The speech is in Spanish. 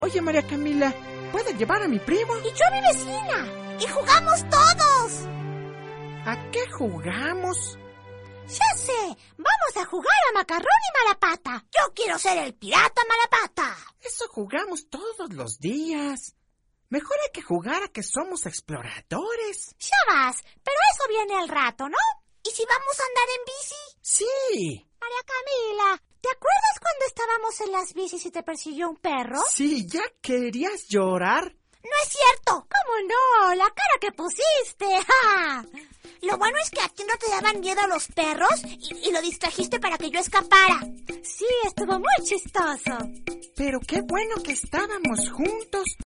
Oye, María Camila, ¿puedes llevar a mi primo? Y yo a mi vecina. Y jugamos todos. ¿A qué jugamos? Ya sé, vamos a jugar a Macarrón y Malapata. Yo quiero ser el pirata Malapata. Eso jugamos todos los días. Mejor hay que jugar a que somos exploradores. Ya vas, pero eso viene al rato, ¿no? ¿Y si vamos a andar en bici? Sí. María Camila, ¿te acuerdas cuando estábamos en las bicis y te persiguió un perro? Sí, ¿ya querías llorar? No es cierto. ¿Cómo no? La cara que pusiste. ¡Ja! Lo bueno es que a ti no te daban miedo los perros y lo distrajiste para que yo escapara. Sí, estuvo muy chistoso. Pero qué bueno que estábamos juntos.